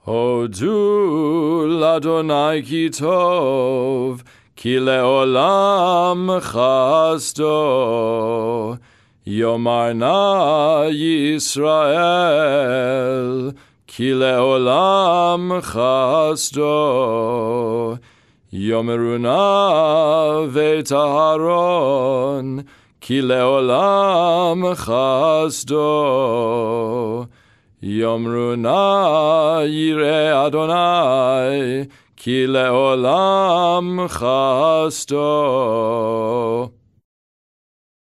Hodu l'Adonai ki tov, ki le'olam chasdo. Yomar na Yisrael, ki le'olam chasdo. Yomeru na v'taharon, ki le'olam chasdo. Yomru na yireh Adonai, ki le'olam chasdo.